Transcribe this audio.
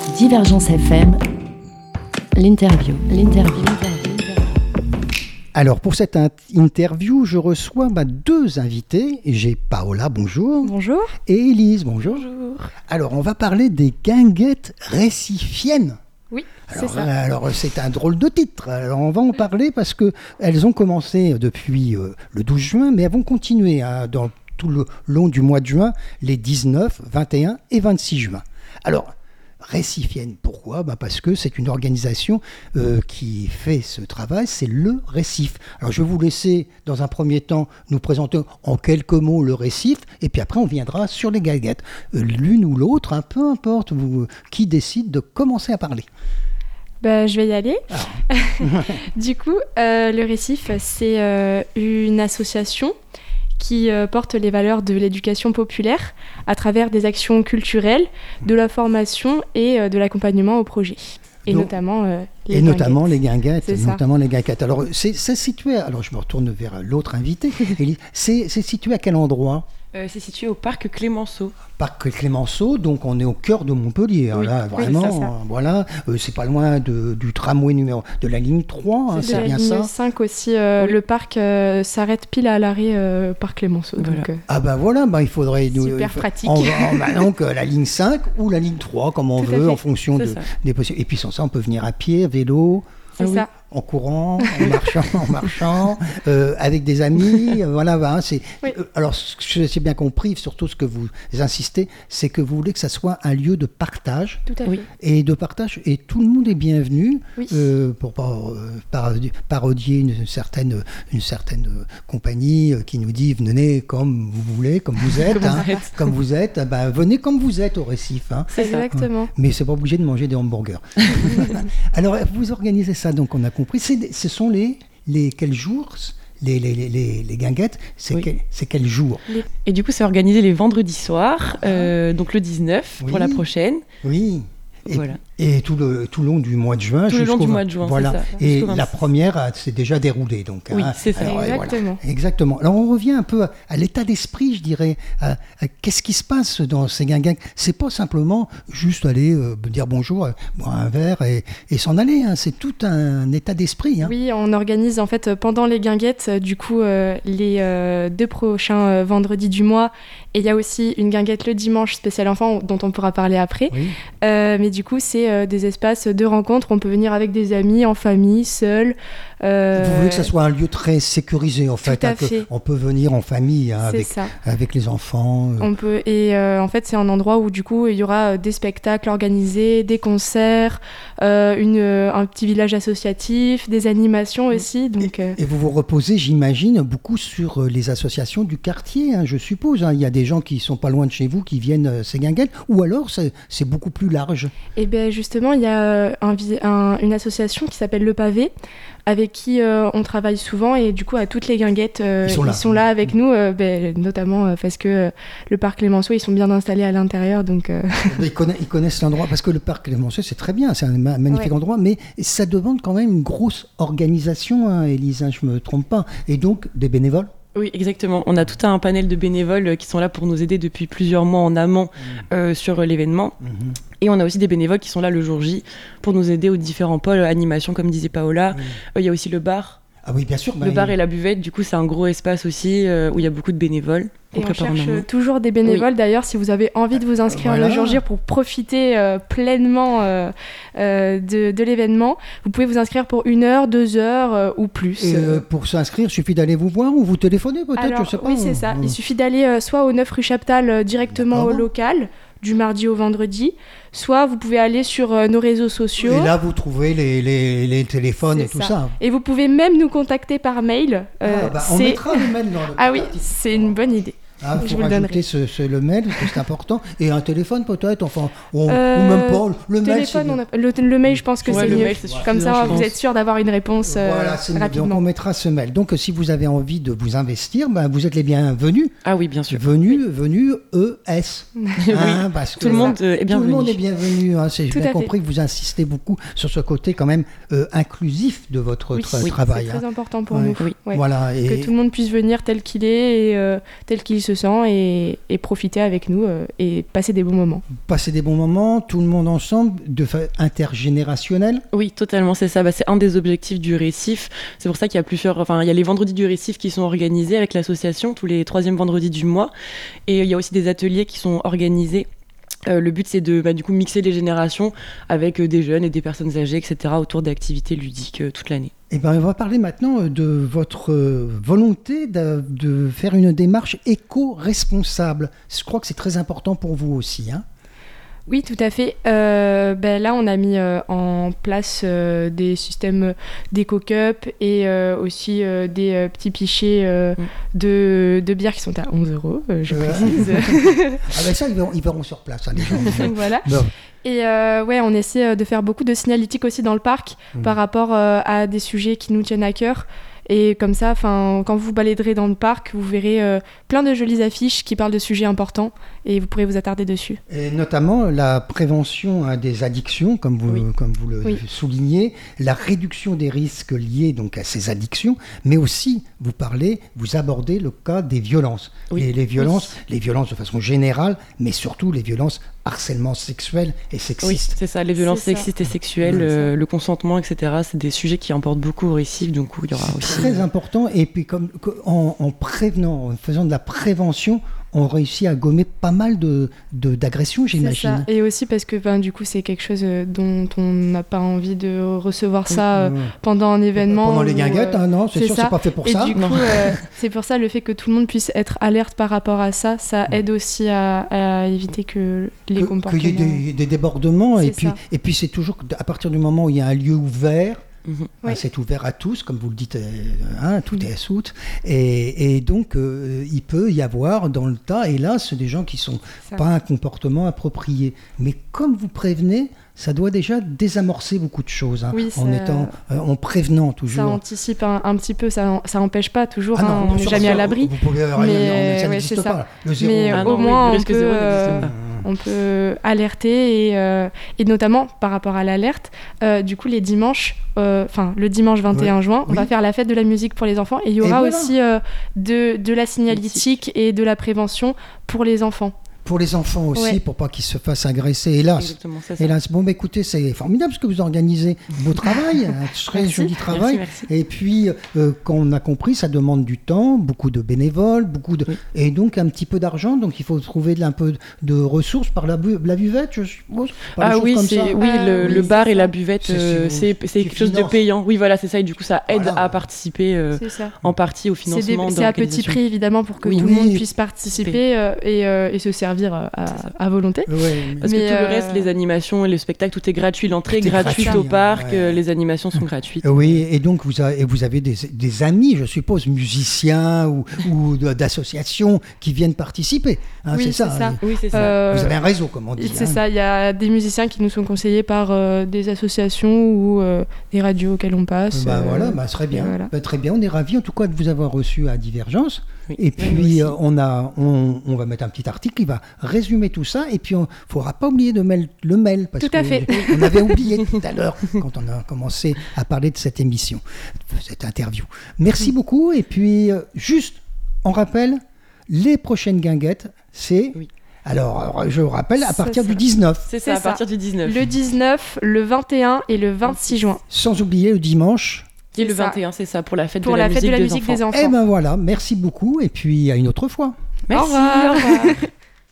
Divergence FM, l'interview. Alors, pour cette interview, je reçois deux invités. J'ai Paola, bonjour. Bonjour. Et Élise, bonjour. Bonjour. Alors, on va parler des guinguettes récifiennes. Oui, Alors, c'est ça. alors, c'est un drôle de titre. Alors, on va en parler parce qu'elles ont commencé depuis le 12 juin, mais elles vont continuer dans tout le long du mois de juin, les 19, 21 et 26 juin. Alors, récifienne, pourquoi ? Parce que c'est une organisation qui fait ce travail, c'est le Récif. Alors je vais vous laisser dans un premier temps nous présenter en quelques mots le Récif, et puis après on viendra sur les guinguettes. L'une ou l'autre, peu importe qui décide de commencer à parler. Je vais y aller. Du coup, le Récif, c'est une association qui porte les valeurs de l'éducation populaire à travers des actions culturelles, de la formation et de l'accompagnement au projet. Et Donc, notamment les guinguettes. C'est ça. Notamment les guinguettes. Alors, c'est situé... Alors, je me retourne vers l'autre invité. C'est situé à quel endroit ? C'est situé au parc Clémenceau. Parc Clémenceau, donc on est au cœur de Montpellier. Oui, là, oui, vraiment, c'est ça. voilà. C'est pas loin du tramway de la ligne 3, c'est de la bien ligne ça. 5 aussi. Le parc s'arrête pile à l'arrêt parc Clémenceau. Voilà. Donc, Voilà, il faudrait... super pratique. Donc la ligne 5 ou la ligne 3, comme on Tout à veut, fait. en fonction C'est ça. des possibilités. Et puis sans ça, on peut venir à pied, à vélo... C'est ça. En courant, en marchant, avec des amis, voilà. Oui. Alors, ce que j'ai bien compris, surtout ce que vous insistez, c'est que vous voulez que ça soit un lieu de partage. Tout à fait. Oui. Et de partage, et tout le monde est bienvenu, Oui. pour parodier une certaine compagnie qui nous dit venez comme vous voulez, comme vous êtes, comme vous êtes, venez comme vous êtes au Récif. C'est ça. Exactement. Mais c'est pas obligé de manger des hamburgers. Alors, vous organisez ça, donc on a compris. Ce sont les quels jours les guinguettes, Oui. c'est quel jour ? Et du coup, c'est organisé les vendredis soirs, donc le 19 pour Oui. la prochaine. Oui. Voilà. Et tout le long du mois de juin. Tout le long jusqu'au du mois de juin, voilà. c'est ça, Et jusqu'au 26. la première s'est déjà déroulée. Donc, Oui, c'est ça. Alors, Exactement. Exactement. Alors on revient un peu à l'état d'esprit, je dirais. À qu'est-ce qui se passe dans ces guinguettes ? C'est pas simplement juste aller dire bonjour, boire un verre et s'en aller. C'est tout un état d'esprit. Oui, on organise en fait pendant les guinguettes, du coup, les 2 prochains vendredis du mois. Et il y a aussi une guinguette le dimanche spécial enfant dont on pourra parler après. Oui. Mais du coup, c'est des espaces de rencontre. On peut venir avec des amis, en famille, seul. Vous voulez que ça soit un lieu très sécurisé, en fait. à fait. On peut venir en famille C'est ça. avec les enfants. On peut, et en fait, c'est un endroit où du coup, il y aura des spectacles organisés, des concerts, un petit village associatif, des animations aussi. Donc, Et vous vous reposez, j'imagine, beaucoup sur les associations du quartier, je suppose. Il y a des gens qui sont pas loin de chez vous, qui viennent ces guinguettes, ou alors c'est beaucoup plus large. Et bien justement, il y a une association qui s'appelle Le Pavé, avec qui on travaille souvent, et du coup à toutes les guinguettes, ils sont là avec nous, notamment parce que le parc Clémenceau, ils sont bien installés à l'intérieur. Donc, Ils connaissent l'endroit, parce que le parc Clémenceau, c'est très bien, c'est un magnifique endroit, mais ça demande quand même une grosse organisation, Élise, je me trompe pas, et donc des bénévoles. Oui, exactement. On a tout un panel de bénévoles qui sont là pour nous aider depuis plusieurs mois en amont sur l'événement. Et on a aussi des bénévoles qui sont là le jour J pour nous aider aux différents pôles animation, comme disait Paola. Il y a aussi le bar. Ah oui, bien sûr. Le bar et la buvette, du coup, c'est un gros espace aussi où il y a beaucoup de bénévoles. et on cherche toujours des bénévoles. D'ailleurs, si vous avez envie de vous inscrire le jour J pour profiter pleinement de l'événement, vous pouvez vous inscrire pour 1 heure, 2 heures ou plus. Et pour s'inscrire, il suffit d'aller vous voir ou vous téléphoner peut-être. Alors, je sais pas. oui, c'est ça. Il suffit d'aller soit au 9 rue Chaptal directement au local, du mardi au vendredi, soit vous pouvez aller sur nos réseaux sociaux. Et là, vous trouvez les téléphones et tout ça. Et vous pouvez même nous contacter par mail. On mettra le mail dans le Ah oui, c'est une bonne idée. Il faut rajouter le mail, parce que c'est important. Et un téléphone peut-être, ou même pas. Le téléphone, le mail, je pense que c'est mieux. Mail, c'est comme ça, vous êtes sûr d'avoir une réponse voilà, c'est rapidement. Donc on mettra ce mail. Donc si vous avez envie de vous investir, vous êtes les bienvenus. Ah oui, bien sûr. Venus ES. Parce que tout le monde est bienvenu. Tout le monde est bienvenu. J'ai Tout bien à compris que vous insistez beaucoup sur ce côté quand même inclusif de votre travail. C'est très important pour nous. Oui. Ouais. Voilà, Que tout le monde puisse venir tel qu'il est et tel qu'il se sent et profiter avec nous et passer des bons moments. Passer des bons moments, tout le monde ensemble, intergénérationnel. Oui, totalement, c'est ça. C'est un des objectifs du Récif. C'est pour ça qu'il y a il y a les vendredis du Récif qui sont organisés avec l'association tous les 3e vendredis du mois. Et il y a aussi des ateliers qui sont organisés. Le but, c'est de du coup mixer les générations avec des jeunes et des personnes âgées, etc., autour d'activités ludiques toute l'année. Eh ben, on va parler maintenant de votre volonté de faire une démarche éco-responsable. Je crois que c'est très important pour vous aussi, hein. Oui, tout à fait. Là, on a mis en place des systèmes d'éco-cup et aussi des petits pichets de bière qui sont à 11 €, je précise. Ah ben ça, ils verront sur place, hein, les gens. Donc, voilà. Bon. Et on essaie de faire beaucoup de signalétique aussi dans le parc par rapport à des sujets qui nous tiennent à cœur. Et comme ça, quand vous balayerez dans le parc, vous verrez plein de jolies affiches qui parlent de sujets importants et vous pourrez vous attarder dessus. Et notamment la prévention des addictions, comme vous le soulignez, la réduction des risques liés donc à ces addictions, mais aussi vous abordez le cas des violences. Oui. Et les violences de façon générale, mais surtout les violences harcèlement sexuel et sexiste. Oui, c'est ça, les violences sexistes et sexuelles, le consentement, etc. C'est des sujets qui importent beaucoup au Récif, donc il y aura aussi... Très important, et puis en faisant de la prévention, on réussit à gommer pas mal d'agressions, j'imagine. C'est ça. Et aussi parce que du coup, c'est quelque chose dont on n'a pas envie de recevoir ça pendant un événement. Pendant les guinguettes, non, c'est sûr, c'est pas fait pour ça. Et du coup, c'est pour ça le fait que tout le monde puisse être alerte par rapport à ça, ça aide aussi à éviter que les comportements... Qu'il y ait des débordements, et puis c'est toujours à partir du moment où il y a un lieu ouvert, c'est ouvert à tous, comme vous le dites, tout est à soute. Et donc, il peut y avoir dans le tas, hélas, des gens qui ne sont pas un comportement approprié. Mais comme vous prévenez, ça doit déjà désamorcer beaucoup de choses, en prévenant toujours. Ça anticipe un petit peu, ça n'empêche pas toujours, on n'est jamais à l'abri. Vous pouvez ça n'existe pas. Le zéro, mais au moins, on peut alerter et notamment par rapport à l'alerte, du coup les dimanches, le dimanche 21 juin, on va faire la fête de la musique pour les enfants et il y aura aussi de la signalétique et de la prévention pour les enfants. Pour les enfants aussi, pour pas qu'ils se fassent agresser, hélas. Exactement, c'est ça. Hélas. Bon, écoutez, c'est formidable ce que vous organisez. Beau travail, un très joli travail. Merci. Et puis, quand on a compris, ça demande du temps, beaucoup de bénévoles, et donc un petit peu d'argent. Donc, il faut trouver un peu de ressources par la buvette, je suppose. Le bar et la buvette, c'est quelque chose de payant. Oui, voilà, c'est ça. Et du coup, ça aide à participer en partie au financement. C'est à petit prix, évidemment, pour que tout le monde puisse participer et se servir à volonté. Parce que tout le reste, les animations et le spectacle, tout est gratuit. L'entrée est gratuite au parc, les animations sont gratuites. Oui, et donc vous avez des amis, je suppose, musiciens ou d'associations qui viennent participer. C'est ça. Oui, c'est ça. Vous avez un réseau, comme on dit. C'est ça, il y a des musiciens qui nous sont conseillés par des associations ou des radios auxquelles on passe. Ce serait bien. Très bien, on est ravis en tout cas de vous avoir reçu à Divergence. Oui. Et puis on va mettre un petit article qui va résumer tout ça, et puis il ne faudra pas oublier de mettre le mail, parce qu'on avait oublié tout à l'heure quand on a commencé à parler de cette émission, de cette interview. Merci beaucoup, et puis juste, on rappelle, les prochaines guinguettes, c'est... Oui. Alors, je rappelle, à partir du 19. C'est ça, à partir du 19. Le 19, le 21 et le 26 juin. Sans oublier le dimanche. Et le 21, c'est ça, pour la fête de la musique des enfants. Et ben voilà, merci beaucoup, et puis à une autre fois. Merci. Au revoir.